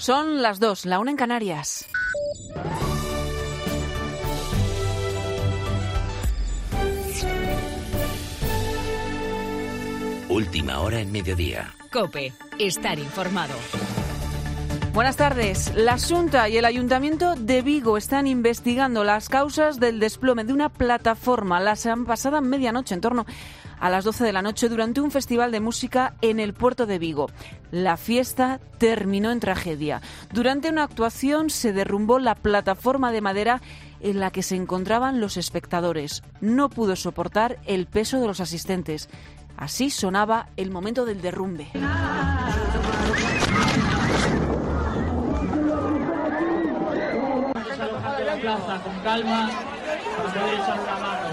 Son las 2, la 1 en Canarias. Última hora en mediodía. COPE. Estar informado. Buenas tardes. La Xunta y el Ayuntamiento de Vigo están investigando las causas del desplome de una plataforma la pasada medianoche, en torno a las 12 de la noche, durante un festival de música en el puerto de Vigo. La fiesta terminó en tragedia. Durante una actuación se derrumbó la plataforma de madera en la que se encontraban los espectadores. No pudo soportar el peso de los asistentes. Así sonaba el momento del derrumbe. Con calma, para poder echar una mano.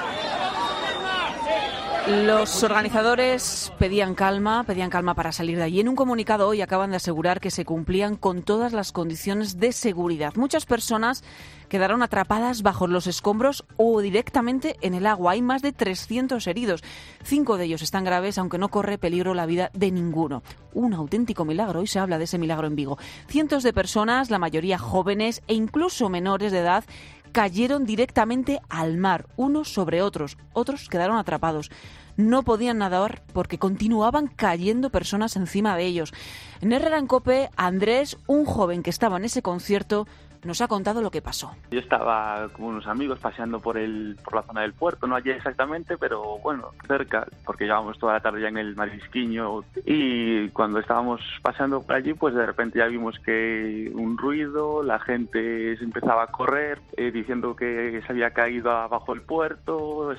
Los organizadores pedían calma para salir de allí. En un comunicado hoy acaban de asegurar que se cumplían con todas las condiciones de seguridad. Muchas personas quedaron atrapadas bajo los escombros o directamente en el agua. Hay más de 300 heridos. 5 de ellos están graves, aunque no corre peligro la vida de ninguno. Un auténtico milagro. Hoy se habla de ese milagro en Vigo. Cientos de personas, la mayoría jóvenes e incluso menores de edad, cayeron directamente al mar, unos sobre otros. Otros quedaron atrapados. No podían nadar porque continuaban cayendo personas encima de ellos. En Herrera en COPE, Andrés, un joven que estaba en ese concierto, nos ha contado lo que pasó. Yo estaba con unos amigos paseando por la zona del puerto, no allí exactamente, pero bueno, cerca, porque llevábamos toda la tarde ya en el Marisquiño, y cuando estábamos paseando por allí, pues de repente ya vimos que un ruido, la gente se empezaba a correr, diciendo que se había caído abajo el puerto,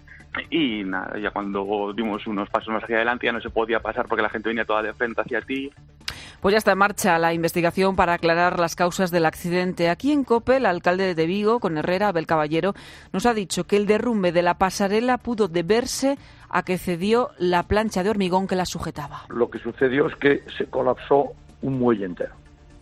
y nada, ya cuando dimos unos pasos más hacia adelante ya no se podía pasar porque la gente venía toda de frente hacia ti. Pues ya está en marcha la investigación para aclarar las causas del accidente. Aquí en COPE, el alcalde de Vigo, con Herrera, Abel Caballero, nos ha dicho que el derrumbe de la pasarela pudo deberse a que cedió la plancha de hormigón que la sujetaba. Lo que sucedió es que se colapsó un muelle entero.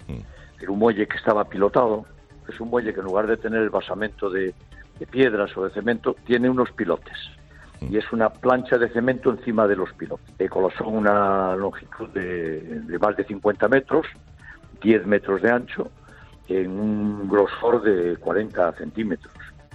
Era un muelle que estaba pilotado, es un muelle que en lugar de tener el basamento de piedras o de cemento, tiene unos pilotes. Y es una plancha de cemento encima de los pilotes. Colapsó en una longitud de más de 50 metros, 10 metros de ancho, en un grosor de 40 centímetros.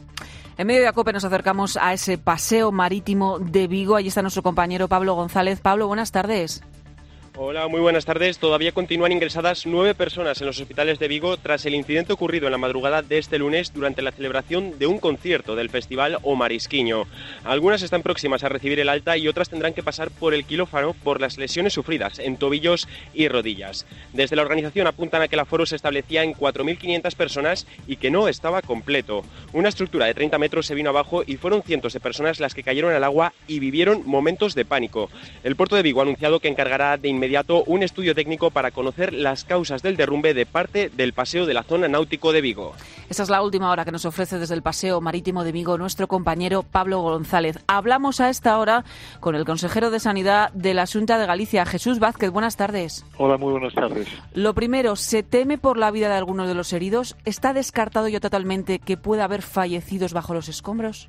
En medio de COPE nos acercamos a ese paseo marítimo de Vigo. Allí está nuestro compañero Pablo González. Pablo, buenas tardes. Hola, muy buenas tardes. Todavía continúan ingresadas 9 personas en los hospitales de Vigo tras el incidente ocurrido en la madrugada de este lunes durante la celebración de un concierto del festival O Marisquiño. Algunas están próximas a recibir el alta y otras tendrán que pasar por el quirófano por las lesiones sufridas en tobillos y rodillas. Desde la organización apuntan a que el aforo se establecía en 4.500 personas y que no estaba completo. Una estructura de 30 metros se vino abajo y fueron cientos de personas las que cayeron al agua y vivieron momentos de pánico. El puerto de Vigo ha anunciado que encargará de inmediato un estudio técnico para conocer las causas del derrumbe de parte del paseo de la zona náutico de Vigo. Esta es la última hora que nos ofrece desde el paseo marítimo de Vigo nuestro compañero Pablo González. Hablamos a esta hora con el consejero de Sanidad de la Xunta de Galicia, Jesús Vázquez. Buenas tardes. Hola, muy buenas tardes. Lo primero, ¿se teme por la vida de algunos de los heridos? ¿Está descartado ya totalmente que pueda haber fallecidos bajo los escombros?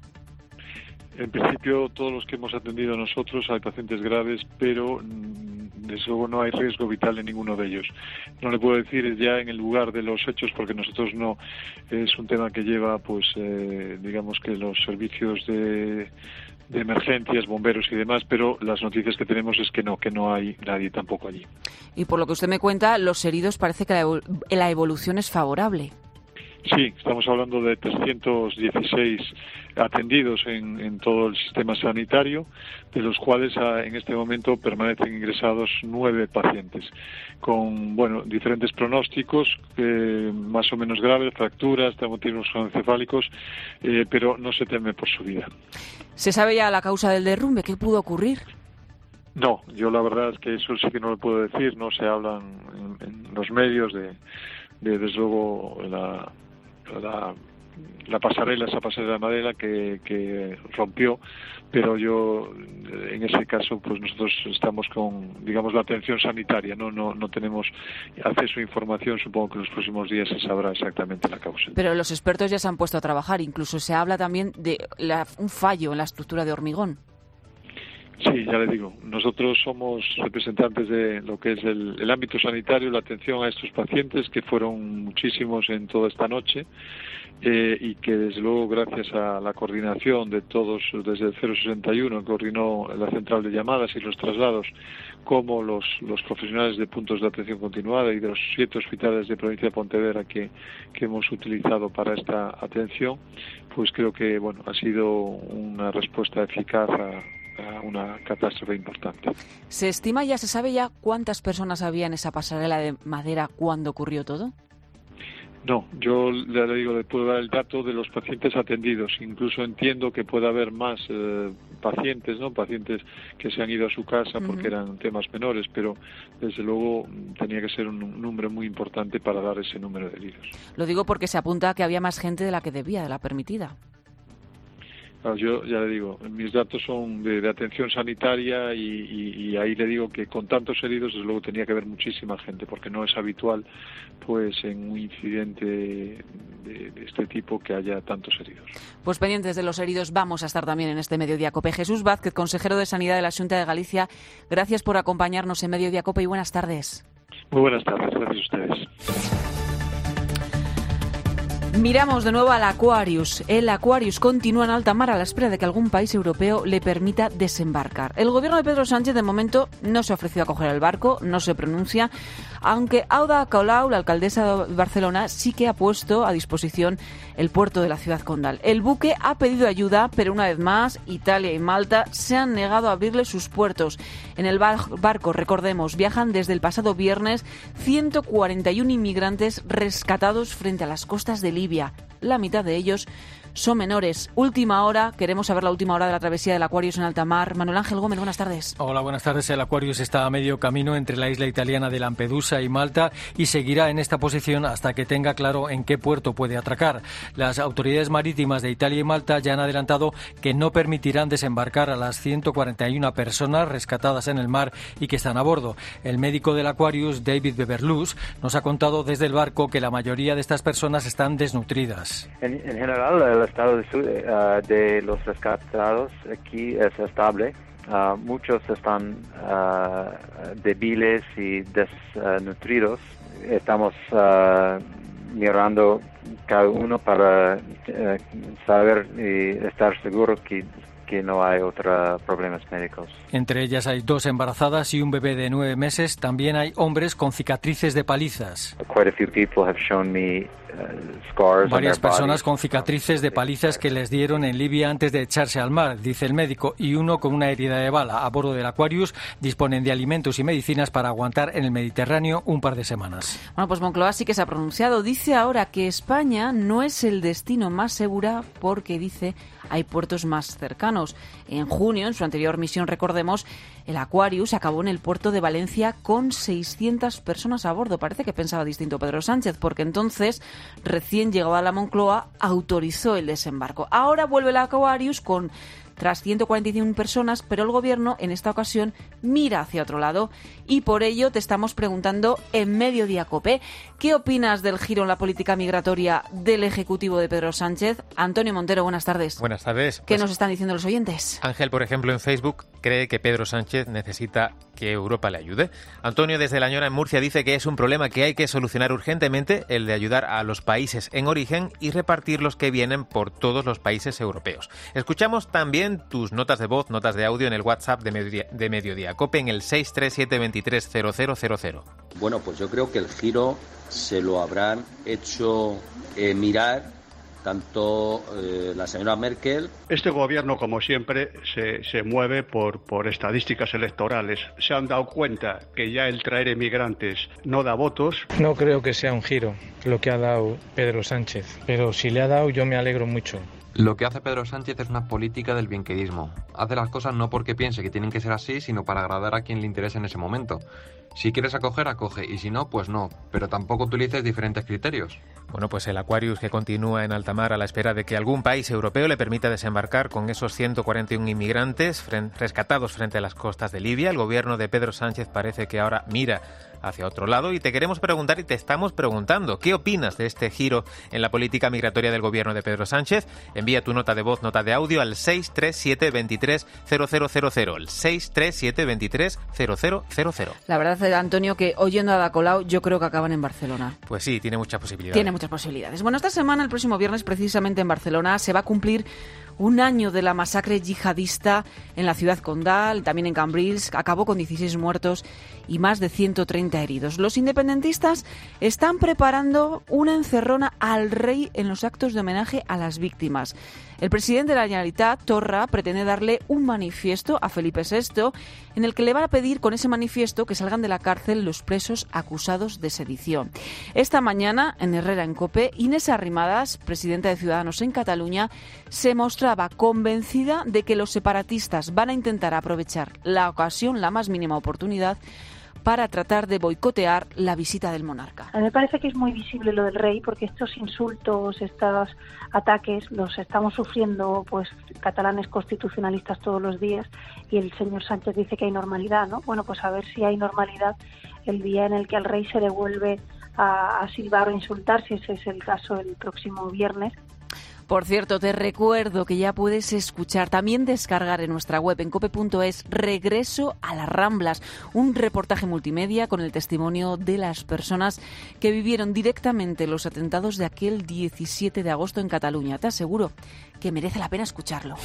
En principio, todos los que hemos atendido nosotros hay pacientes graves, pero desde luego no hay riesgo vital en ninguno de ellos. No le puedo decir ya en el lugar de los hechos porque nosotros no es un tema que lleva, pues, digamos que los servicios de emergencias, bomberos y demás, pero las noticias que tenemos es que no hay nadie tampoco allí. Y por lo que usted me cuenta, los heridos parece que la evolución es favorable. Sí, estamos hablando de 316 atendidos en todo el sistema sanitario, de los cuales en este momento permanecen ingresados 9 pacientes, con diferentes pronósticos, más o menos graves, fracturas, traumatismos encefálicos, pero no se teme por su vida. ¿Se sabe ya la causa del derrumbe? ¿Qué pudo ocurrir? No, yo la verdad es que eso sí que no lo puedo decir, no se hablan en los medios de desde luego la pasarela, esa pasarela de madera que rompió, pero yo en ese caso pues nosotros estamos con, digamos, la atención sanitaria, no tenemos acceso a información, supongo que en los próximos días se sabrá exactamente la causa. Pero los expertos ya se han puesto a trabajar, incluso se habla también de un fallo en la estructura de hormigón. Sí, ya le digo, nosotros somos representantes de lo que es el ámbito sanitario, la atención a estos pacientes, que fueron muchísimos en toda esta noche, y que desde luego gracias a la coordinación de todos desde el 061, que coordinó la central de llamadas y los traslados, como los profesionales de puntos de atención continuada y de los 7 hospitales de provincia de Pontevedra que hemos utilizado para esta atención, pues creo que ha sido una respuesta eficaz a una catástrofe importante. ¿Se estima ya, se sabe ya cuántas personas había en esa pasarela de madera cuando ocurrió todo? No, yo ya le digo, le puedo dar el dato de los pacientes atendidos. Incluso entiendo que puede haber más pacientes, ¿no? Pacientes que se han ido a su casa porque eran temas menores, pero desde luego tenía que ser un número muy importante para dar ese número de heridos. Lo digo porque se apunta que había más gente de la que debía, de la permitida. Yo ya le digo, mis datos son de atención sanitaria y ahí le digo que con tantos heridos desde luego tenía que haber muchísima gente, porque no es habitual pues en un incidente de este tipo que haya tantos heridos. Pues pendientes de los heridos vamos a estar también en este Mediodía Cope. Jesús Vázquez, consejero de Sanidad de la Xunta de Galicia, gracias por acompañarnos en Mediodía Cope y buenas tardes. Muy buenas tardes, gracias a ustedes. Miramos de nuevo al Aquarius. El Aquarius continúa en alta mar a la espera de que algún país europeo le permita desembarcar. El gobierno de Pedro Sánchez de momento no se ha ofrecido a coger el barco, no se pronuncia, aunque Ada Colau, la alcaldesa de Barcelona, sí que ha puesto a disposición el puerto de la ciudad condal. El buque ha pedido ayuda, pero una vez más Italia y Malta se han negado a abrirle sus puertos. En el barco, recordemos, viajan desde el pasado viernes 141 inmigrantes rescatados frente a las costas de Libia. La mitad de ellos son menores. Última hora, queremos saber la última hora de la travesía del Aquarius en alta mar. Manuel Ángel Gómez, buenas tardes. Hola, buenas tardes. El Aquarius está a medio camino entre la isla italiana de Lampedusa y Malta y seguirá en esta posición hasta que tenga claro en qué puerto puede atracar. Las autoridades marítimas de Italia y Malta ya han adelantado que no permitirán desembarcar a las 141 personas rescatadas en el mar y que están a bordo. El médico del Aquarius, David Beverlus, nos ha contado desde el barco que la mayoría de estas personas están desnutridas. En general, el estado de los rescatados aquí es estable. Muchos están débiles y desnutridos. Estamos mirando cada uno para saber y estar seguro que no hay otros problemas médicos. Entre ellas hay 2 embarazadas y un bebé de 9 meses. También hay hombres con cicatrices de palizas. Varias personas con cicatrices de palizas que les dieron en Libia antes de echarse al mar, dice el médico, y uno con una herida de bala. A bordo del Aquarius disponen de alimentos y medicinas para aguantar en el Mediterráneo un par de semanas. Bueno, pues Moncloa sí que se ha pronunciado. Dice ahora que España no es el destino más seguro porque, dice, hay puertos más cercanos. En junio, en su anterior misión, recordemos, el Aquarius acabó en el puerto de Valencia con 600 personas a bordo. Parece que pensaba distinto Pedro Sánchez, porque entonces, recién llegado a la Moncloa, autorizó el desembarco. Ahora vuelve el Aquarius tras 141 personas, pero el Gobierno en esta ocasión mira hacia otro lado y por ello te estamos preguntando en Mediodía Cope, ¿qué opinas del giro en la política migratoria del Ejecutivo de Pedro Sánchez? Antonio Montero, buenas tardes. Buenas tardes. ¿Qué nos están diciendo los oyentes? Ángel, por ejemplo, en Facebook cree que Pedro Sánchez necesita que Europa le ayude. Antonio, desde La Ñora en Murcia, dice que es un problema que hay que solucionar urgentemente, el de ayudar a los países en origen y repartir los que vienen por todos los países europeos. Escuchamos también tus notas de voz, notas de audio en el WhatsApp de Mediodía Cope en el 637230000. Bueno, pues yo creo que el giro se lo habrán hecho mirar tanto la señora Merkel. Este gobierno, como siempre, se mueve por estadísticas electorales. Se han dado cuenta que ya el traer emigrantes no da votos. No creo que sea un giro lo que ha dado Pedro Sánchez, pero si le ha dado yo me alegro mucho. Lo que hace Pedro Sánchez es una política del bienquedismo. Hace las cosas no porque piense que tienen que ser así, sino para agradar a quien le interese en ese momento. Si quieres acoger, acoge, y si no, pues no. Pero tampoco utilices diferentes criterios. Bueno, pues el Aquarius que continúa en alta mar a la espera de que algún país europeo le permita desembarcar con esos 141 inmigrantes rescatados frente a las costas de Libia. El gobierno de Pedro Sánchez parece que ahora mira hacia otro lado y te queremos preguntar y te estamos preguntando, ¿qué opinas de este giro en la política migratoria del gobierno de Pedro Sánchez? Envía tu nota de voz, nota de audio al 637 23 0000, el 637 23 0000. La verdad, Antonio, que oyendo a Ada Colau, yo creo que acaban en Barcelona. Pues sí, tiene muchas posibilidades. Tiene muchas posibilidades. Bueno, esta semana, el próximo viernes, precisamente en Barcelona, se va a cumplir un año de la masacre yihadista en la ciudad condal, también en Cambrils. Acabó con 16 muertos y más de 130 heridos. Los independentistas están preparando una encerrona al rei en los actos de homenaje a las víctimas. El presidente de la Generalitat, Torra, pretende darle un manifiesto a Felipe VI en el que le van a pedir con ese manifiesto que salgan de la cárcel los presos acusados de sedición. Esta mañana, en Herrera en COPE, Inés Arrimadas, presidenta de Ciudadanos en Cataluña, se mostraba convencida de que los separatistas van a intentar aprovechar la ocasión, la más mínima oportunidad, para tratar de boicotear la visita del monarca. A mí me parece que es muy visible lo del rey, porque estos insultos, estos ataques los estamos sufriendo pues catalanes constitucionalistas todos los días, y el señor Sánchez dice que hay normalidad, ¿no? Bueno, pues a ver si hay normalidad el día en el que al rey se le vuelve a silbar o insultar, si ese es el caso, el próximo viernes. Por cierto, te recuerdo que ya puedes escuchar, también descargar en nuestra web, en cope.es, Regreso a las Ramblas, un reportaje multimedia con el testimonio de las personas que vivieron directamente los atentados de aquel 17 de agosto en Cataluña. Te aseguro que merece la pena escucharlo.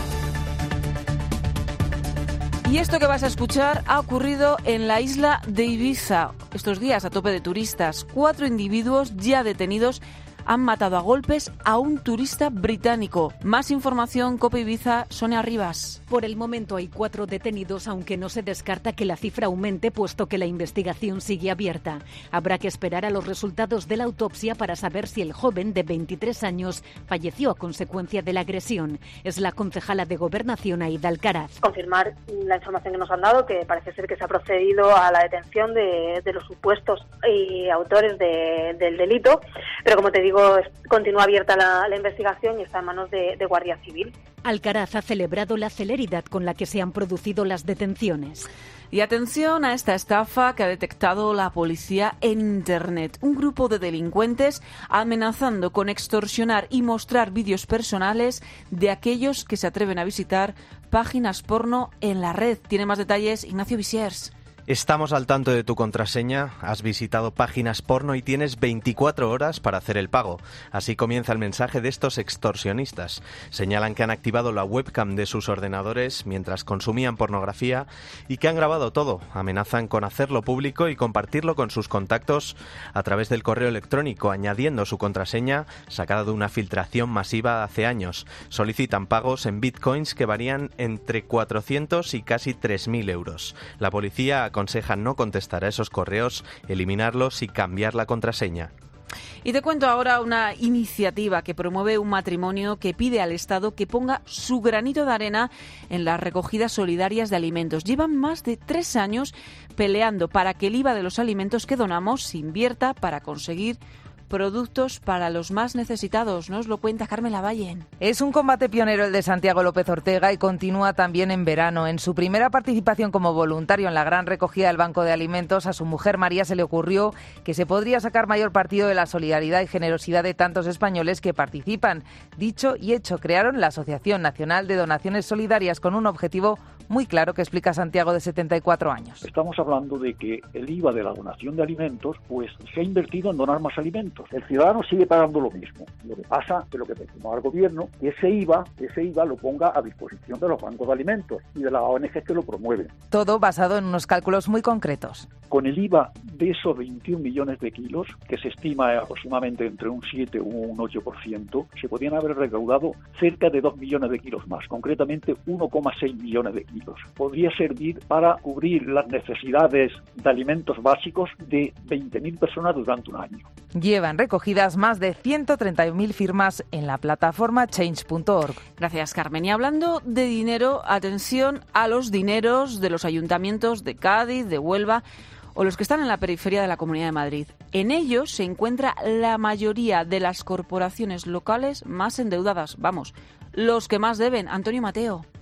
Y esto que vas a escuchar ha ocurrido en la isla de Ibiza. Estos días, a tope de turistas, 4 individuos ya detenidos han matado a golpes a un turista británico. Más información, COPE Ibiza, Sonia Rivas. Por el momento hay 4 detenidos, aunque no se descarta que la cifra aumente, puesto que la investigación sigue abierta. Habrá que esperar a los resultados de la autopsia para saber si el joven de 23 años falleció a consecuencia de la agresión. Es la concejala de Gobernación, Aida Alcaraz. Confirmar la información que nos han dado, que parece ser que se ha procedido a la detención de los supuestos autores del delito, pero como te digo, continúa abierta la investigación y está en manos de Guardia Civil. Alcaraz ha celebrado la celeridad con la que se han producido las detenciones. Y atención a esta estafa que ha detectado la policía en Internet. Un grupo de delincuentes amenazando con extorsionar y mostrar vídeos personales de aquellos que se atreven a visitar páginas porno en la red. Tiene más detalles Ignacio Visiers. Estamos al tanto de tu contraseña, has visitado páginas porno y tienes 24 horas para hacer el pago. Así comienza el mensaje de estos extorsionistas. Señalan que han activado la webcam de sus ordenadores mientras consumían pornografía y que han grabado todo. Amenazan con hacerlo público y compartirlo con sus contactos a través del correo electrónico, añadiendo su contraseña sacada de una filtración masiva hace años. Solicitan pagos en bitcoins que varían entre 400 y casi 3.000 euros. La policía aconseja no contestar a esos correos, eliminarlos y cambiar la contraseña. Y te cuento ahora una iniciativa que promueve un matrimonio que pide al Estado que ponga su granito de arena en las recogidas solidarias de alimentos. Llevan más de 3 años peleando para que el IVA de los alimentos que donamos se invierta para conseguir productos para los más necesitados. Nos lo cuenta Carmen Lavallen. Es un combate pionero el de Santiago López Ortega y continúa también en verano. En su primera participación como voluntario en la gran recogida del Banco de Alimentos, a su mujer María se le ocurrió que se podría sacar mayor partido de la solidaridad y generosidad de tantos españoles que participan. Dicho y hecho, crearon la Asociación Nacional de Donaciones Solidarias con un objetivo muy claro que explica Santiago, de 74 años. Estamos hablando de que el IVA de la donación de alimentos pues se ha invertido en donar más alimentos. El ciudadano sigue pagando lo mismo. Lo que pasa es lo que pedimos al gobierno, que ese IVA lo ponga a disposición de los bancos de alimentos y de las ONG que lo promueven. Todo basado en unos cálculos muy concretos. Con el IVA de esos 21 millones de kilos, que se estima aproximadamente entre un 7 o un 8%, se podrían haber recaudado cerca de 2 millones de kilos más, concretamente 1,6 millones de kilos. Podría servir para cubrir las necesidades de alimentos básicos de 20.000 personas durante un año. Llevan recogidas más de 131.000 firmas en la plataforma change.org. Gracias, Carmen. Y hablando de dinero, atención a los dineros de los ayuntamientos de Cádiz, de Huelva o los que están en la periferia de la Comunidad de Madrid. En ellos se encuentra la mayoría de las corporaciones locales más endeudadas. Vamos, los que más deben. Antonio Mateo.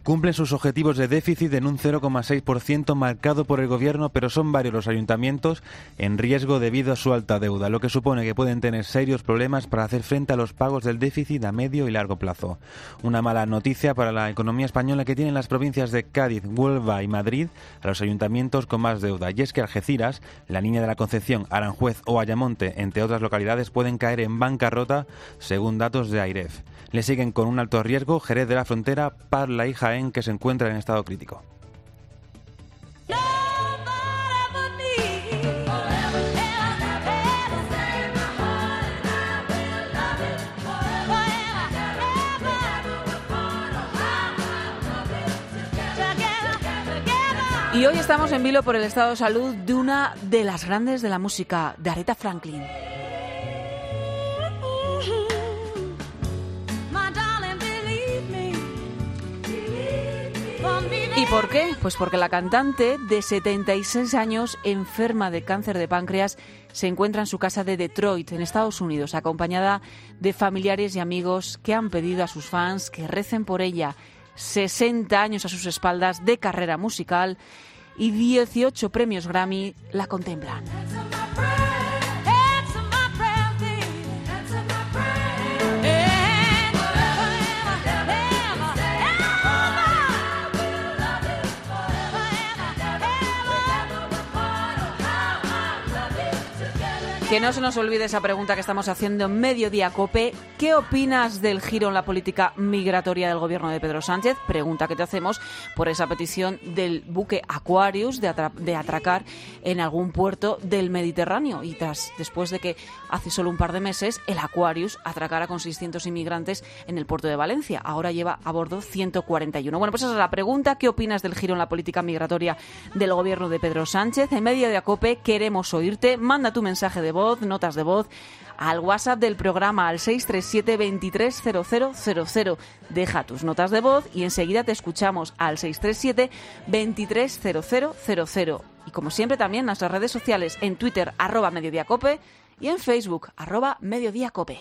cumplen sus objetivos de déficit en un 0,6% marcado por el gobierno, pero son varios los ayuntamientos en riesgo debido a su alta deuda, lo que supone que pueden tener serios problemas para hacer frente a los pagos del déficit a medio y largo plazo. Una mala noticia para la economía española que tienen las provincias de Cádiz, Huelva y Madrid a los ayuntamientos con más deuda, y es que Algeciras, La Niña de la Concepción, Aranjuez o Ayamonte, entre otras localidades, pueden caer en bancarrota según datos de AIREF. Le siguen con un alto riesgo Jerez de la Frontera, Parla y Jaén, que se encuentran en estado crítico. Y hoy estamos en vilo por el estado de salud de una de las grandes de la música, de Aretha Franklin. ¿Y por qué? Pues porque la cantante de 76 años, enferma de cáncer de páncreas, se encuentra en su casa de Detroit, en Estados Unidos, acompañada de familiares y amigos que han pedido a sus fans que recen por ella. 60 años a sus espaldas de carrera musical y 18 premios Grammy la contemplan. Que no se nos olvide esa pregunta que estamos haciendo en Mediodía COPE. ¿Qué opinas del giro en la política migratoria del gobierno de Pedro Sánchez? Pregunta que te hacemos por esa petición del buque Aquarius de atracar en algún puerto del Mediterráneo. Y después de que hace solo un par de meses el Aquarius atracara con 600 inmigrantes en el puerto de Valencia. Ahora lleva a bordo 141. Bueno, pues esa es la pregunta. ¿Qué opinas del giro en la política migratoria del gobierno de Pedro Sánchez? En Mediodía COPE queremos oírte. Manda tu mensaje de voz, notas de voz, al WhatsApp del programa al 637 230000. Deja tus notas de voz y enseguida te escuchamos al 637 230000. Y como siempre también en nuestras redes sociales, en Twitter @mediodiacope y en Facebook @mediodiacope.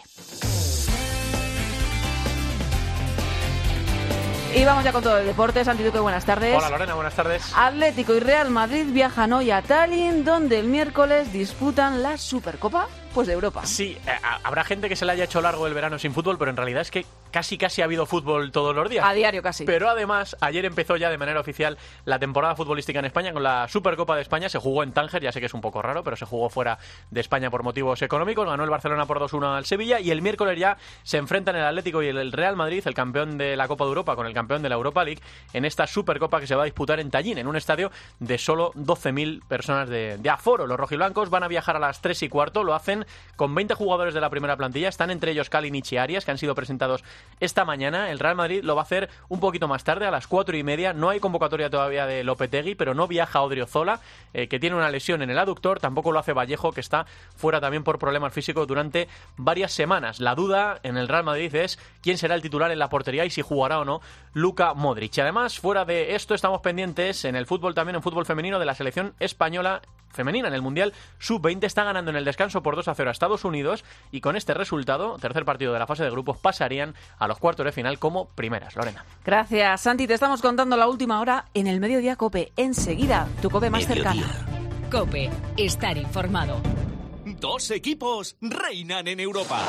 Y vamos ya con todo el deporte. Santi Duque, buenas tardes. Hola Lorena, buenas tardes. Atlético y Real Madrid viajan hoy a Tallinn, donde el miércoles disputan la Supercopa de Europa. Sí, habrá gente que se le haya hecho largo el verano sin fútbol, pero en realidad es que casi ha habido fútbol todos los días. A diario casi. Pero además, ayer empezó ya de manera oficial la temporada futbolística en España con la Supercopa de España. Se jugó en Tánger, ya sé que es un poco raro, pero se jugó fuera de España por motivos económicos. Ganó el Barcelona por 2-1 al Sevilla y el miércoles ya se enfrentan el Atlético y el Real Madrid, el campeón de la Copa de Europa con el campeón de la Europa League, en esta Supercopa que se va a disputar en Tallinn, en un estadio de solo 12.000 personas de aforo. Los rojiblancos van a viajar a las 3:15, lo hacen con 20 jugadores de la primera plantilla, están entre ellos Kalinic y Arias, que han sido presentados esta mañana. El Real Madrid lo va a hacer un poquito más tarde, a las 4:30. No hay convocatoria todavía de Lopetegui, pero no viaja Odriozola, que tiene una lesión en el aductor. Tampoco lo hace Vallejo, que está fuera también por problemas físicos durante varias semanas. La duda en el Real Madrid es quién será el titular en la portería y si jugará o no Luka Modric. Y además, fuera de esto, estamos pendientes en el fútbol, también en fútbol femenino, de la selección española femenina en el Mundial Sub-20. Está ganando en el descanso por 2-0 a Estados Unidos y con este resultado, tercer partido de la fase de grupos, pasarían a los cuartos de final como primeras. Lorena. Gracias, Santi. Te estamos contando la última hora en el Mediodía COPE. Enseguida, tu COPE más cercana. COPE. Estar informado. Dos equipos reinan en Europa.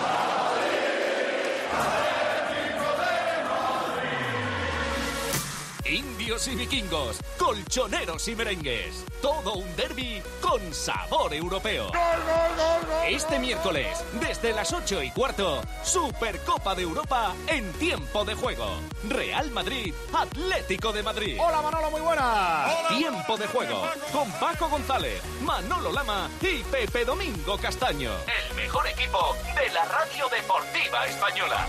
Indios y vikingos, colchoneros y merengues. Todo un derbi con sabor europeo. ¡Gol, gol, gol, gol! Este miércoles, desde las 8:15, Supercopa de Europa en tiempo de juego. Real Madrid, Atlético de Madrid. Hola Manolo, muy buenas. Tiempo de juego con Paco González, Manolo Lama y Pepe Domingo Castaño. El mejor equipo de la radio deportiva española.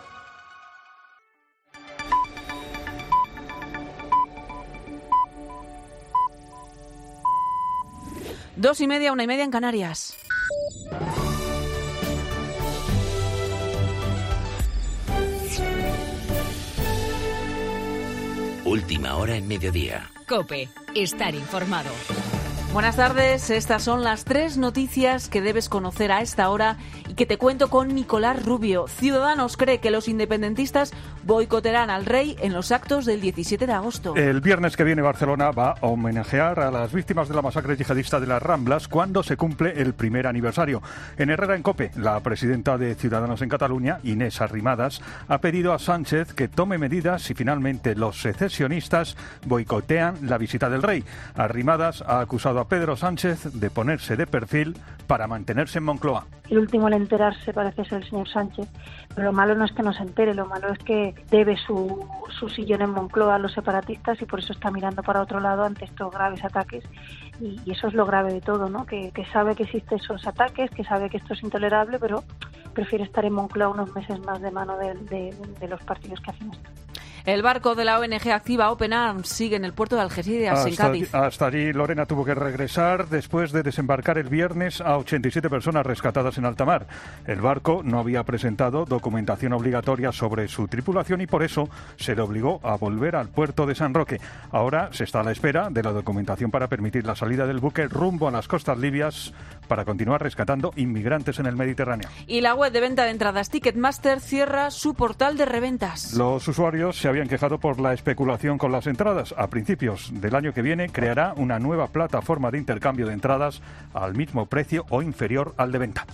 Dos y media, 1:30 en Canarias. Última hora en mediodía. COPE. Estar informado. Buenas tardes, estas son las 3 noticias que debes conocer a esta hora y que te cuento con Nicolás Rubio. Ciudadanos cree que los independentistas boicotearán al rey en los actos del 17 de agosto. El viernes que viene Barcelona va a homenajear a las víctimas de la masacre yihadista de las Ramblas cuando se cumple el primer aniversario. En Herrera en COPE, la presidenta de Ciudadanos en Cataluña, Inés Arrimadas, ha pedido a Sánchez que tome medidas si finalmente los secesionistas boicotean la visita del rey. Arrimadas ha acusado a Pedro Sánchez de ponerse de perfil para mantenerse en Moncloa. El último en enterarse parece ser el señor Sánchez, pero lo malo no es que no se entere, lo malo es que debe su sillón en Moncloa a los separatistas y por eso está mirando para otro lado ante estos graves ataques. Y eso es lo grave de todo, ¿no? Que sabe que existen esos ataques, que sabe que esto es intolerable, pero prefiere estar en Moncloa unos meses más de mano de los partidos que hacen esto. El barco de la ONG Activa Open Arms sigue en el puerto de Algeciras, en Cádiz. Hasta allí Lorena tuvo que regresar después de desembarcar el viernes a 87 personas rescatadas en alta mar. El barco no había presentado documentación obligatoria sobre su tripulación y por eso se le obligó a volver al puerto de San Roque. Ahora se está a la espera de la documentación para permitir la salida del buque rumbo a las costas libias para continuar rescatando inmigrantes en el Mediterráneo. Y la web de venta de entradas Ticketmaster cierra su portal de reventas. Los usuarios se habían quejado por la especulación con las entradas. A principios del año que viene creará una nueva plataforma de intercambio de entradas al mismo precio o inferior al de venta.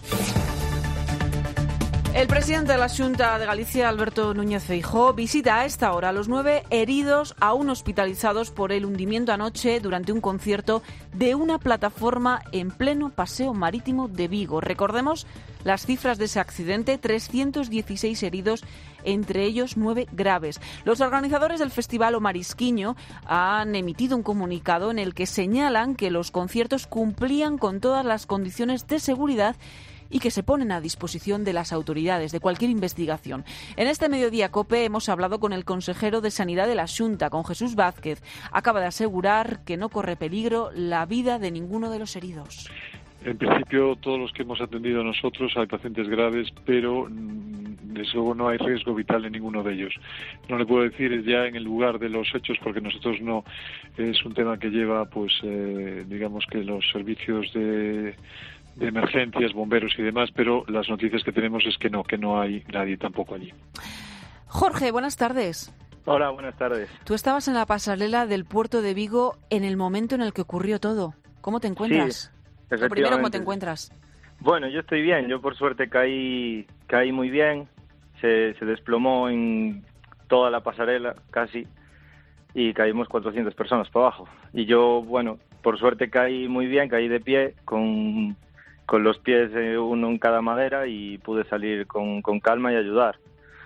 El presidente de la Xunta de Galicia, Alberto Núñez Feijóo, visita a esta hora a los 9 heridos aún hospitalizados por el hundimiento anoche durante un concierto de una plataforma en pleno paseo marítimo de Vigo. Recordemos las cifras de ese accidente: 316 heridos, entre ellos 9 graves. Los organizadores del Festival O Marisquiño han emitido un comunicado en el que señalan que los conciertos cumplían con todas las condiciones de seguridad y que se ponen a disposición de las autoridades de cualquier investigación. En este Mediodía COPE hemos hablado con el consejero de Sanidad de la Xunta, con Jesús Vázquez. Acaba de asegurar que no corre peligro la vida de ninguno de los heridos. En principio, todos los que hemos atendido nosotros hay pacientes graves, pero desde luego no hay riesgo vital en ninguno de ellos. No le puedo decir ya en el lugar de los hechos porque nosotros no es un tema que lleva, digamos que los servicios de emergencias, bomberos y demás, pero las noticias que tenemos es que no hay nadie tampoco allí. Jorge, buenas tardes. Hola, buenas tardes. Tú estabas en la pasarela del puerto de Vigo en el momento en el que ocurrió todo. ¿Cómo te encuentras? Sí, Lo primero, ¿cómo te encuentras? Bueno, yo estoy bien. Yo por suerte caí muy bien. Se desplomó en toda la pasarela casi y caímos 400 personas para abajo. Y yo, bueno, por suerte caí muy bien, caí de pie con los pies uno en cada madera y pude salir con calma y ayudar.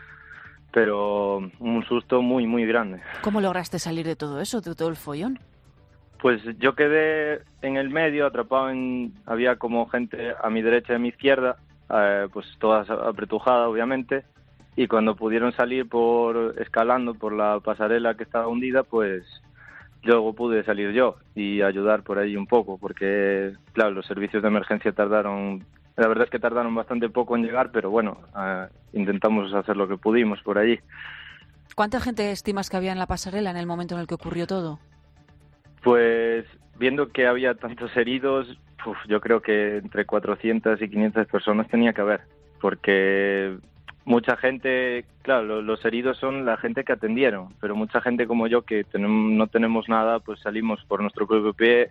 Pero un susto muy, muy grande. ¿Cómo lograste salir de todo eso, de todo el follón? Pues yo quedé en el medio, atrapado había como gente a mi derecha y a mi izquierda, pues todas apretujadas obviamente, y cuando pudieron salir escalando por la pasarela que estaba hundida, pues luego pude salir yo y ayudar por ahí un poco, porque claro, los servicios de emergencia la verdad es que tardaron bastante poco en llegar, pero bueno, intentamos hacer lo que pudimos por allí. ¿Cuánta gente estimas que había en la pasarela en el momento en el que ocurrió todo? Pues viendo que había tantos heridos, yo creo que entre 400 y 500 personas tenía que haber, porque mucha gente, claro, los heridos son la gente que atendieron, pero mucha gente como yo que no tenemos nada, pues salimos por nuestro propio pie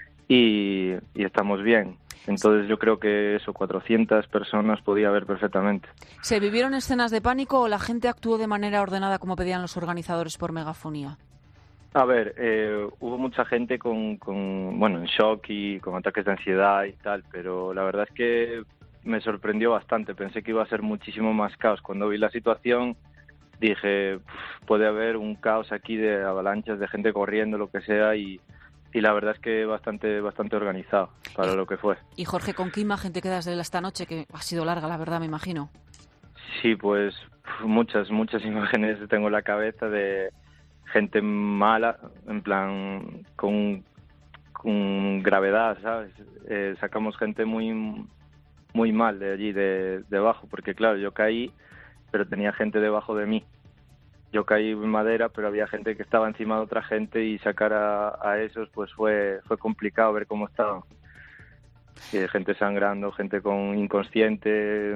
y estamos bien. Entonces yo creo que 400 personas podía haber perfectamente. ¿Se vivieron escenas de pánico o la gente actuó de manera ordenada como pedían los organizadores por megafonía? A ver, hubo mucha gente en shock y con ataques de ansiedad y tal, pero la verdad es que me sorprendió bastante. Pensé que iba a ser muchísimo más caos. Cuando vi la situación dije, puede haber un caos aquí de avalanchas, de gente corriendo, lo que sea, y la verdad es que bastante organizado para lo que fue. Y Jorge, ¿con qué imagen te quedas de esta noche, que ha sido larga, la verdad, me imagino? Sí, pues muchas imágenes tengo en la cabeza de gente mala, en plan con gravedad, ¿sabes? Sacamos gente muy muy mal de allí, de abajo, porque claro, yo caí, pero tenía gente debajo de mí. yo caí en madera, pero había gente que estaba encima de otra gente y sacar a esos pues fue complicado ver cómo estaban. Y gente sangrando, gente con inconsciente,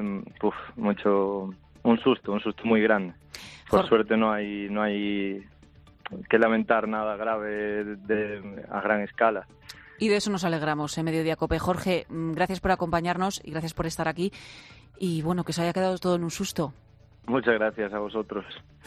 un susto muy grande. Por suerte no hay que lamentar nada grave a gran escala. Y de eso nos alegramos en Mediodía COPE. Jorge, gracias por acompañarnos y gracias por estar aquí. Y bueno, que se haya quedado todo en un susto. Muchas gracias a vosotros.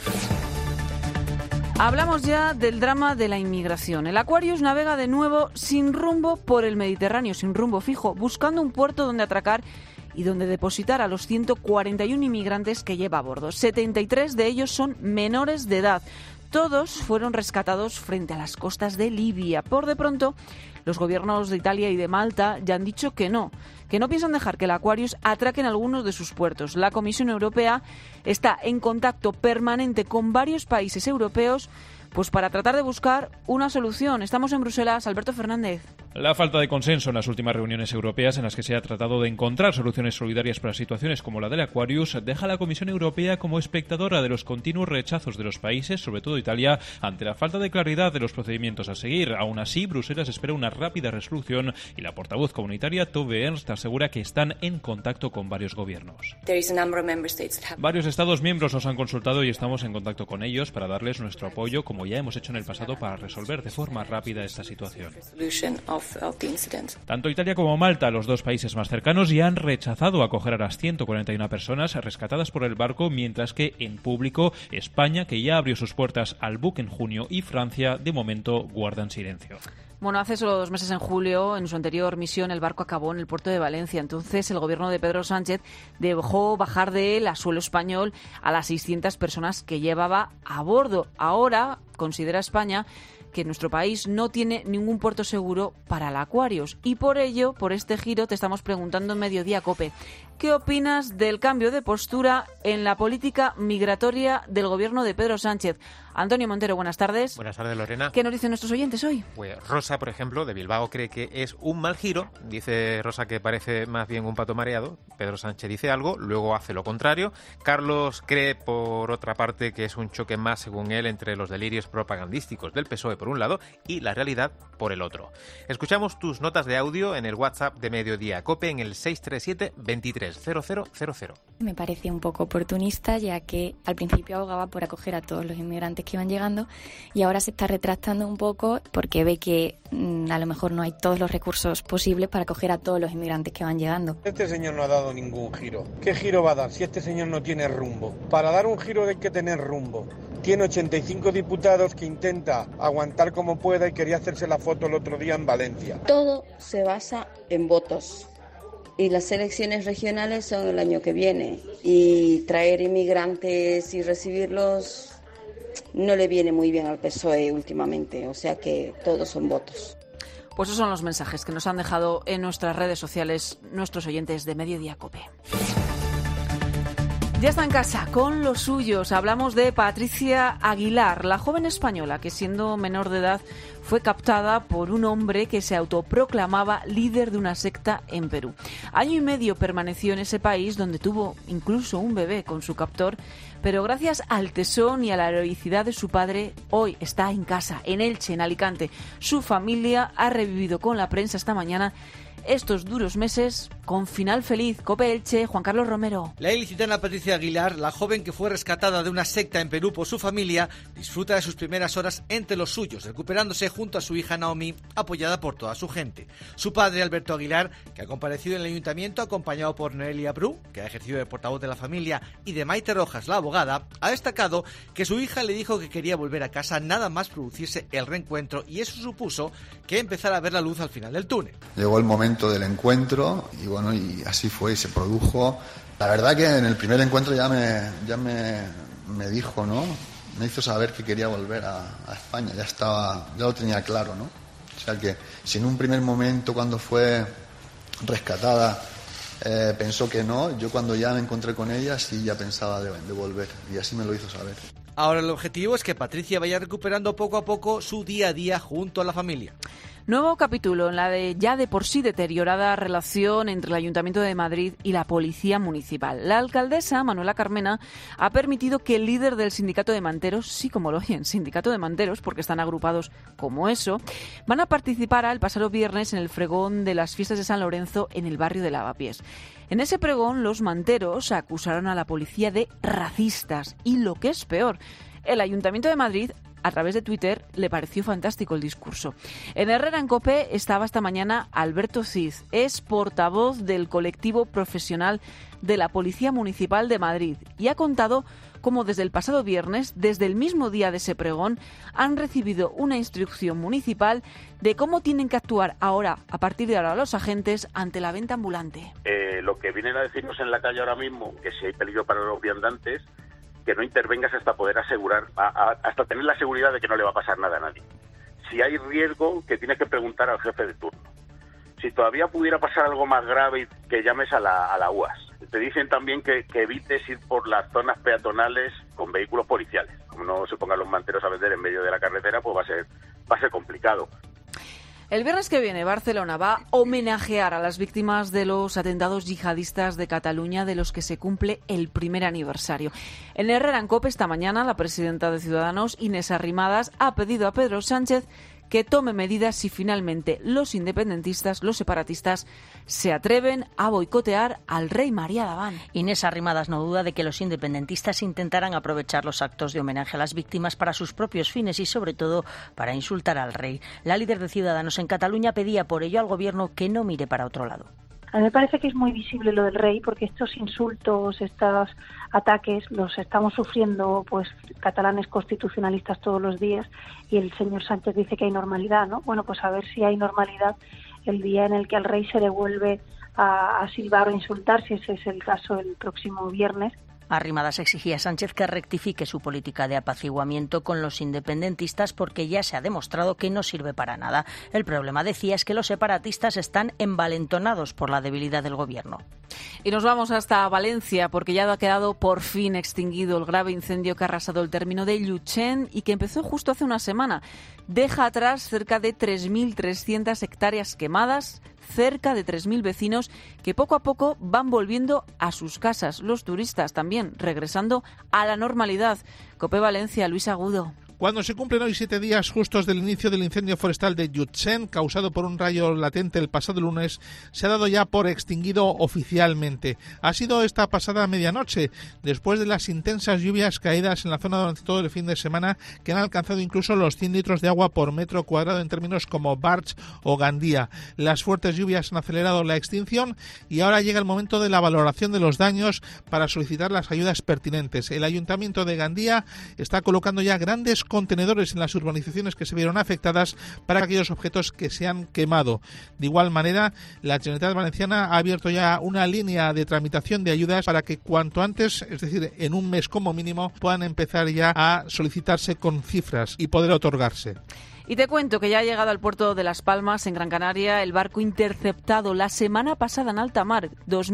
Hablamos ya del drama de la inmigración. El Aquarius navega de nuevo sin rumbo por el Mediterráneo, sin rumbo fijo, buscando un puerto donde atracar y donde depositar a los 141 inmigrantes que lleva a bordo. 73 de ellos son menores de edad. Todos fueron rescatados frente a las costas de Libia. Por de pronto, los gobiernos de Italia y de Malta ya han dicho que no piensan dejar que el Aquarius atraque en algunos de sus puertos. La Comisión Europea está en contacto permanente con varios países europeos pues para tratar de buscar una solución. Estamos en Bruselas. Alberto Fernández. La falta de consenso en las últimas reuniones europeas en las que se ha tratado de encontrar soluciones solidarias para situaciones como la del Aquarius deja a la Comisión Europea como espectadora de los continuos rechazos de los países, sobre todo Italia, ante la falta de claridad de los procedimientos a seguir. Aún así, Bruselas espera una rápida resolución y la portavoz comunitaria Tove Ernst asegura que están en contacto con varios gobiernos. Varios Estados miembros nos han consultado y estamos en contacto con ellos para darles nuestro apoyo, como ya hemos hecho en el pasado, para resolver de forma rápida esta situación. Tanto Italia como Malta, los dos países más cercanos, ya han rechazado acoger a las 141 personas rescatadas por el barco, mientras que en público España, que ya abrió sus puertas al buque en junio, y Francia, de momento, guardan silencio. Bueno, hace solo 2 meses, en julio, en su anterior misión, el barco acabó en el puerto de Valencia. Entonces, el gobierno de Pedro Sánchez dejó bajar de él, a suelo español, a las 600 personas que llevaba a bordo. Ahora considera España que nuestro país no tiene ningún puerto seguro para el Aquarius. Y por ello, por este giro, te estamos preguntando en Mediodía COPE, ¿qué opinas del cambio de postura en la política migratoria del gobierno de Pedro Sánchez? Antonio Montero, buenas tardes. Buenas tardes, Lorena. ¿Qué nos dicen nuestros oyentes hoy? Pues Rosa, por ejemplo, de Bilbao, cree que es un mal giro. Dice Rosa que parece más bien un pato mareado. Pedro Sánchez dice algo, luego hace lo contrario. Carlos cree, por otra parte, que es un choque más, según él, entre los delirios propagandísticos del PSOE por un lado y la realidad por el otro. Escuchamos tus notas de audio en el WhatsApp de Mediodía COPE en el 637 230000. Me parece un poco oportunista, ya que al principio abogaba por acoger a todos los inmigrantes que iban llegando y ahora se está retractando un poco porque ve que a lo mejor no hay todos los recursos posibles para acoger a todos los inmigrantes que van llegando. Este señor no ha dado ningún giro. ¿Qué giro va a dar si este señor no tiene rumbo? Para dar un giro hay que tener rumbo. Tiene 85 diputados que intenta aguantar como pueda y quería hacerse la foto el otro día en Valencia. Todo se basa en votos. Y las elecciones regionales son el año que viene. Y traer inmigrantes y recibirlos no le viene muy bien al PSOE últimamente. O sea que todos son votos. Pues esos son los mensajes que nos han dejado en nuestras redes sociales nuestros oyentes de Mediodía COPE. Ya está en casa con los suyos. Hablamos de Patricia Aguilar, la joven española que, siendo menor de edad, fue captada por un hombre que se autoproclamaba líder de una secta en Perú. Año y medio permaneció en ese país, donde tuvo incluso un bebé con su captor, pero gracias al tesón y a la heroicidad de su padre, hoy está en casa, en Elche, en Alicante. Su familia ha revivido con la prensa esta mañana estos duros meses con final feliz. COPE Elche, Juan Carlos Romero. La ilicitana Patricia Aguilar, la joven que fue rescatada de una secta en Perú por su familia, disfruta de sus primeras horas entre los suyos, recuperándose junto a su hija Naomi, apoyada por toda su gente. Su padre, Alberto Aguilar, que ha comparecido en el ayuntamiento acompañado por Noelia Bru, que ha ejercido de portavoz de la familia, y de Maite Rojas, la abogada, ha destacado que su hija le dijo que quería volver a casa nada más producirse el reencuentro, y eso supuso que empezara a ver la luz al final del túnel. Llegó el momento del encuentro y bueno, y así fue y se produjo. La verdad que en el primer encuentro ya me dijo, ¿no? Me hizo saber que quería volver a España, ya lo tenía claro, ¿no? O sea que si en un primer momento cuando fue rescatada pensó que no, yo cuando ya me encontré con ella sí ya pensaba de volver y así me lo hizo saber. Ahora el objetivo es que Patricia vaya recuperando poco a poco su día a día junto a la familia. Nuevo capítulo en la ya de por sí deteriorada relación entre el Ayuntamiento de Madrid y la Policía Municipal. La alcaldesa, Manuela Carmena, ha permitido que el líder del sindicato de manteros, sí como lo oyen, sindicato de manteros, porque están agrupados como eso, van a participar el pasado viernes en el pregón de las fiestas de San Lorenzo en el barrio de Lavapiés. En ese pregón, los manteros acusaron a la policía de racistas y, lo que es peor, el Ayuntamiento de Madrid, a través de Twitter, le pareció fantástico el discurso. En Herrera en COPE estaba esta mañana Alberto Cid, es portavoz del colectivo profesional de la Policía Municipal de Madrid y ha contado cómo desde el pasado viernes, desde el mismo día de ese pregón, han recibido una instrucción municipal de cómo tienen que actuar ahora, a partir de ahora, los agentes ante la venta ambulante. Lo que vienen a decirnos en la calle ahora mismo, que si hay peligro para los viandantes, que no intervengas hasta poder asegurar, hasta tener la seguridad de que no le va a pasar nada a nadie. Si hay riesgo, que tienes que preguntar al jefe de turno. Si todavía pudiera pasar algo más grave, que llames a la UAS. Te dicen también que evites ir por las zonas peatonales con vehículos policiales. Como no se pongan los manteros a vender en medio de la carretera, pues va a ser complicado. El viernes que viene, Barcelona va a homenajear a las víctimas de los atentados yihadistas de Cataluña, de los que se cumple el primer aniversario. En Herrera en COPE esta mañana, la presidenta de Ciudadanos, Inés Arrimadas, ha pedido a Pedro Sánchez que tome medidas si finalmente los independentistas, los separatistas, se atreven a boicotear al rey María Davant. Inés Arrimadas no duda de que los independentistas intentarán aprovechar los actos de homenaje a las víctimas para sus propios fines y, sobre todo, para insultar al rey. La líder de Ciudadanos en Cataluña pedía por ello al Gobierno que no mire para otro lado. A mí me parece que es muy visible lo del rey, porque estos insultos, estos ataques, los estamos sufriendo pues catalanes constitucionalistas todos los días, y el señor Sánchez dice que hay normalidad, ¿no? Bueno, pues a ver si hay normalidad el día en el que al rey se le vuelve a silbar o insultar, si ese es el caso, el próximo viernes. Arrimadas exigía a Sánchez que rectifique su política de apaciguamiento con los independentistas porque ya se ha demostrado que no sirve para nada. El problema, decía, es que los separatistas están envalentonados por la debilidad del Gobierno. Y nos vamos hasta Valencia porque ya ha quedado por fin extinguido el grave incendio que ha arrasado el término de Llutxent y que empezó justo hace una semana. Deja atrás cerca de 3.300 hectáreas quemadas, cerca de 3.000 vecinos que poco a poco van volviendo a sus casas. Los turistas también regresando a la normalidad. COPE Valencia, Luis Agudo. Cuando se cumplen hoy 7 días justos del inicio del incendio forestal de Llutxent, causado por un rayo latente el pasado lunes, se ha dado ya por extinguido oficialmente. Ha sido esta pasada medianoche, después de las intensas lluvias caídas en la zona durante todo el fin de semana, que han alcanzado incluso los 100 litros de agua por metro cuadrado en términos como Barx o Gandía. Las fuertes lluvias han acelerado la extinción y ahora llega el momento de la valoración de los daños para solicitar las ayudas pertinentes. El Ayuntamiento de Gandía está colocando ya grandes contenedores en las urbanizaciones que se vieron afectadas para aquellos objetos que se han quemado. De igual manera, la Generalitat Valenciana ha abierto ya una línea de tramitación de ayudas para que cuanto antes, es decir, en un mes como mínimo, puedan empezar ya a solicitarse con cifras y poder otorgarse. Y te cuento que ya ha llegado al puerto de Las Palmas, en Gran Canaria, el barco interceptado la semana pasada en alta mar,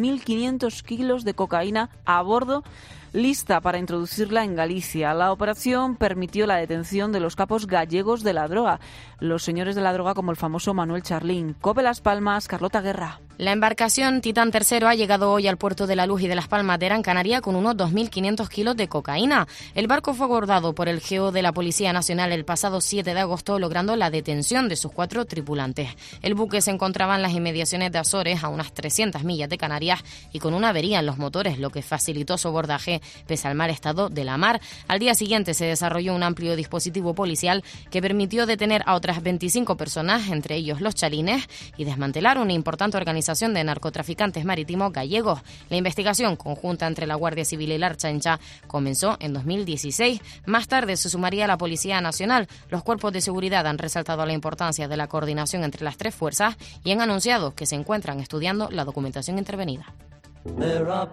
2.500 kilos de cocaína a bordo, lista para introducirla en Galicia. La operación permitió la detención de los capos gallegos de la droga, los señores de la droga como el famoso Manuel Charlín. COPE Las Palmas, Carlota Guerra. La embarcación Titán III ha llegado hoy al puerto de La Luz y de Las Palmas de Gran Canaria con unos 2.500 kilos de cocaína. El barco fue abordado por el GO de la Policía Nacional el pasado 7 de agosto, logrando la detención de sus 4 tripulantes. El buque se encontraba en las inmediaciones de Azores, a unas 300 millas de Canarias, y con una avería en los motores, lo que facilitó su abordaje pese al mal estado de la mar. Al día siguiente se desarrolló un amplio dispositivo policial que permitió detener a otras 25 personas, entre ellos los chalines, y desmantelar una importante organización de narcotraficantes marítimos gallegos. La investigación conjunta entre la Guardia Civil y la Archancha comenzó en 2016. Más tarde se sumaría a la Policía Nacional. Los cuerpos de seguridad han resaltado la importancia de la coordinación entre las 3 fuerzas y han anunciado que se encuentran estudiando la documentación intervenida. There are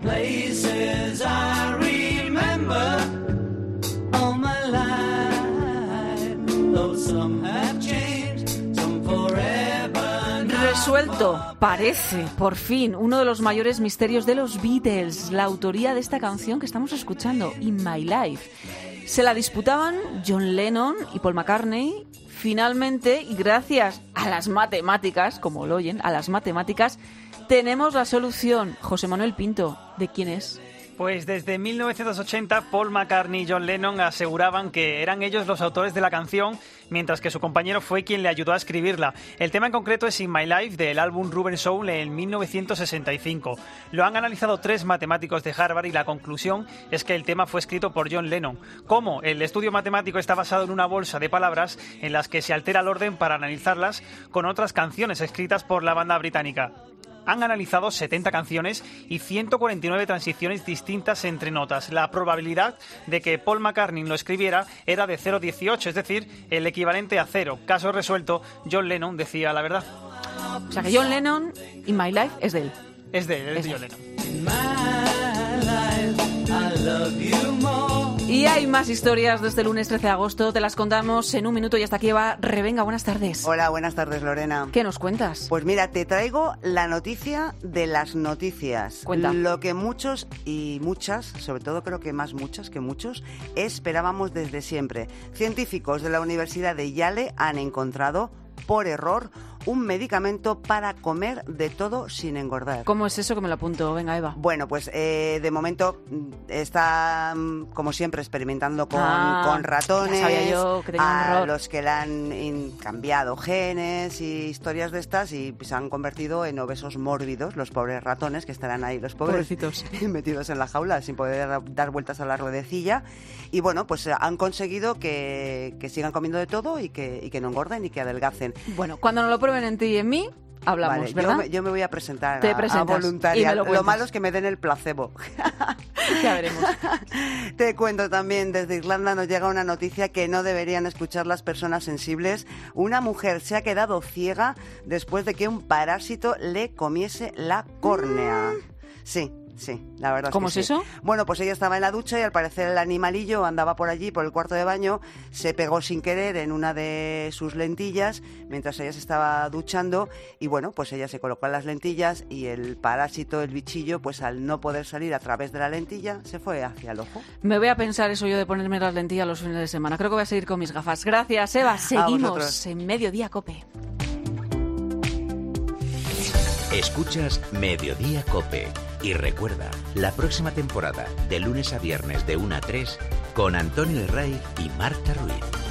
places I remember all my life, though some have changed, some forever. Resuelto, parece, por fin, uno de los mayores misterios de los Beatles, la autoría de esta canción que estamos escuchando, In My Life. Se la disputaban John Lennon y Paul McCartney, finalmente, y gracias a las matemáticas, como lo oyen, a las matemáticas, tenemos la solución. José Manuel Pinto, ¿de quién es? Pues desde 1980, Paul McCartney y John Lennon aseguraban que eran ellos los autores de la canción, mientras que su compañero fue quien le ayudó a escribirla. El tema en concreto es In My Life, del álbum Rubber Soul en 1965. Lo han analizado 3 matemáticos de Harvard y la conclusión es que el tema fue escrito por John Lennon. ¿Cómo? El estudio matemático está basado en una bolsa de palabras en las que se altera el orden para analizarlas con otras canciones escritas por la banda británica. Han analizado 70 canciones y 149 transiciones distintas entre notas. La probabilidad de que Paul McCartney lo escribiera era de 0,18, es decir, el equivalente a 0. Caso resuelto, John Lennon decía la verdad. O sea que John Lennon, In My Life, es de él. Es de él, es de John Lennon. Y hay más historias desde el lunes 13 de agosto, te las contamos en un minuto y hasta aquí va Revenga, buenas tardes. Hola, buenas tardes, Lorena. ¿Qué nos cuentas? Pues mira, te traigo la noticia de las noticias. Cuenta. Lo que muchos y muchas, sobre todo creo que más muchas que muchos, esperábamos desde siempre. Científicos de la Universidad de Yale han encontrado, por error, un medicamento para comer de todo sin engordar. ¿Cómo es eso? Que me lo apunto. Venga, Eva. Bueno, pues de momento está, como siempre, experimentando con ratones. Ya sabía yo que tenía un a error. los que le han cambiado genes y historias de estas y se han convertido en obesos mórbidos, los pobres ratones que estarán ahí, los pobres Pobrecitos. metidos en la jaula sin poder dar vueltas a la ruedecilla. Y bueno, pues han conseguido que sigan comiendo de todo y que no engorden y que adelgacen. Bueno, cuando nos lo prueben en ti y en mí, hablamos, vale, ¿verdad? Yo me voy a presentar Te a presentas voluntaria. y me lo Lo cuentas. malo es que me den el placebo. Ya veremos. Te cuento también, desde Irlanda nos llega una noticia que no deberían escuchar las personas sensibles. Una mujer se ha quedado ciega después de que un parásito le comiese la córnea. Sí, la verdad es que ¿Cómo es sí. eso? Bueno, pues ella estaba en la ducha y al parecer el animalillo andaba por allí, por el cuarto de baño, se pegó sin querer en una de sus lentillas mientras ella se estaba duchando y bueno, pues ella se colocó las lentillas y el parásito, el bichillo, pues al no poder salir a través de la lentilla, se fue hacia el ojo. Me voy a pensar eso yo de ponerme las lentillas los fines de semana. Creo que voy a seguir con mis gafas. Gracias, Eva. Seguimos vosotros. en Mediodía Cope. Escuchas Mediodía Cope. Y recuerda, la próxima temporada, de lunes a viernes de 1 a 3, con Antonio Herray y Marta Ruiz.